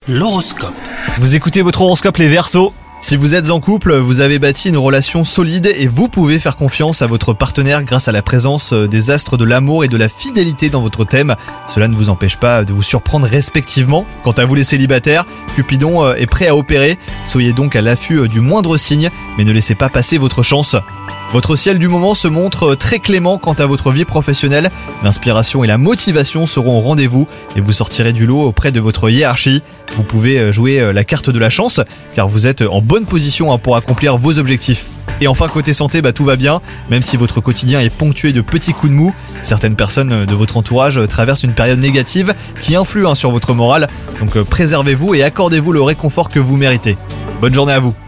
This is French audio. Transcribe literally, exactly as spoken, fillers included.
L'horoscope. Vous écoutez votre horoscope les Verseaux. Si vous êtes en couple, vous avez bâti une relation solide et vous pouvez faire confiance à votre partenaire grâce à la présence des astres de l'amour et de la fidélité dans votre thème. Cela ne vous empêche pas de vous surprendre respectivement. Quant à vous les célibataires, Cupidon est prêt à opérer. Soyez donc à l'affût du moindre signe, mais ne laissez pas passer votre chance. Votre ciel du moment se montre très clément quant à votre vie professionnelle. L'inspiration et la motivation seront au rendez-vous et vous sortirez du lot auprès de votre hiérarchie. Vous pouvez jouer la carte de la chance car vous êtes en bonne position pour accomplir vos objectifs. Et enfin côté santé, bah, tout va bien, même si votre quotidien est ponctué de petits coups de mou. Certaines personnes de votre entourage traversent une période négative qui influe hein, sur votre morale. Donc euh, préservez-vous et accordez-vous le réconfort que vous méritez. Bonne journée à vous.